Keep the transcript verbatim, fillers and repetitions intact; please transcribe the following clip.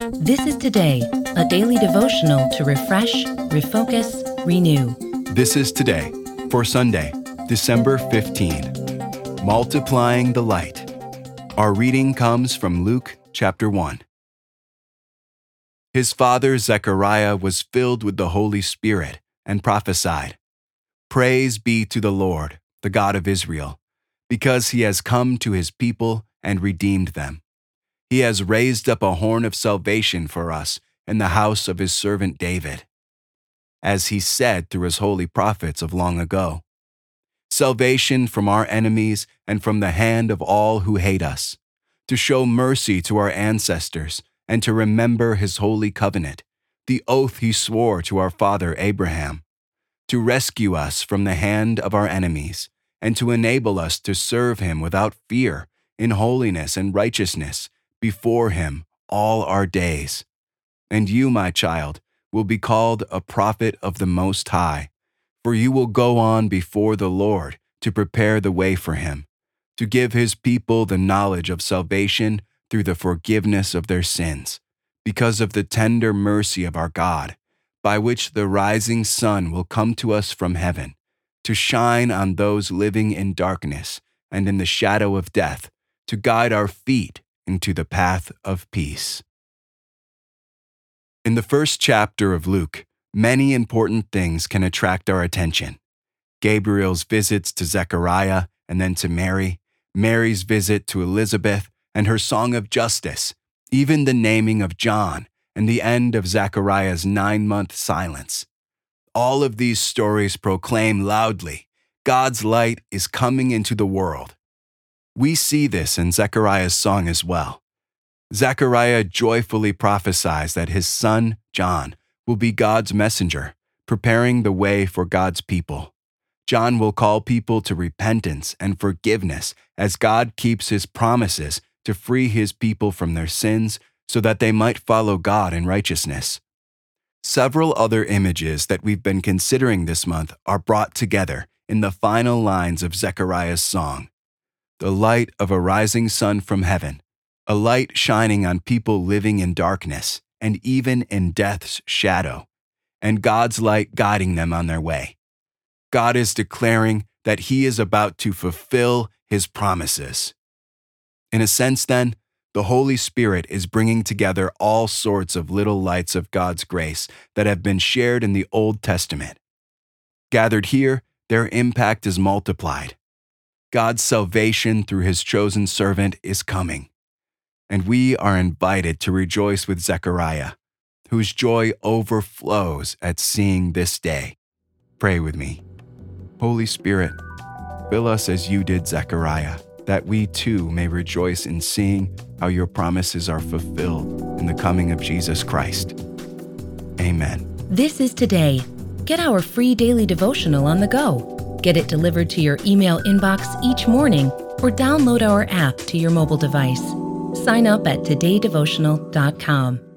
This is Today, a daily devotional to refresh, refocus, renew. This is Today for Sunday, December fifteenth. Multiplying the Light. Our reading comes from Luke chapter one. His father Zechariah was filled with the Holy Spirit and prophesied, "Praise be to the Lord, the God of Israel, because he has come to his people and redeemed them. He has raised up a horn of salvation for us in the house of his servant David, as he said through his holy prophets of long ago. Salvation from our enemies and from the hand of all who hate us, to show mercy to our ancestors and to remember his holy covenant, the oath he swore to our father Abraham, to rescue us from the hand of our enemies and to enable us to serve him without fear in holiness and righteousness before him all our days. And you, my child, will be called a prophet of the Most High, for you will go on before the Lord to prepare the way for him, to give his people the knowledge of salvation through the forgiveness of their sins, because of the tender mercy of our God, by which the rising sun will come to us from heaven, to shine on those living in darkness and in the shadow of death, to guide our feet into the path of peace." In the first chapter of Luke, many important things can attract our attention. Gabriel's visits to Zechariah and then to Mary, Mary's visit to Elizabeth and her song of justice, even the naming of John and the end of Zechariah's nine-month silence. All of these stories proclaim loudly, God's light is coming into the world. We see this in Zechariah's song as well. Zechariah joyfully prophesies that his son, John, will be God's messenger, preparing the way for God's people. John will call people to repentance and forgiveness as God keeps his promises to free his people from their sins so that they might follow God in righteousness. Several other images that we've been considering this month are brought together in the final lines of Zechariah's song. The light of a rising sun from heaven, a light shining on people living in darkness and even in death's shadow, and God's light guiding them on their way. God is declaring that he is about to fulfill his promises. In a sense, then, the Holy Spirit is bringing together all sorts of little lights of God's grace that have been shared in the Old Testament. Gathered here, their impact is multiplied. God's salvation through his chosen servant is coming, and we are invited to rejoice with Zechariah, whose joy overflows at seeing this day. Pray with me. Holy Spirit, fill us as you did Zechariah, that we too may rejoice in seeing how your promises are fulfilled in the coming of Jesus Christ. Amen. This is Today. Get our free daily devotional on the go. Get it delivered to your email inbox each morning or download our app to your mobile device. Sign up at today devotional dot com.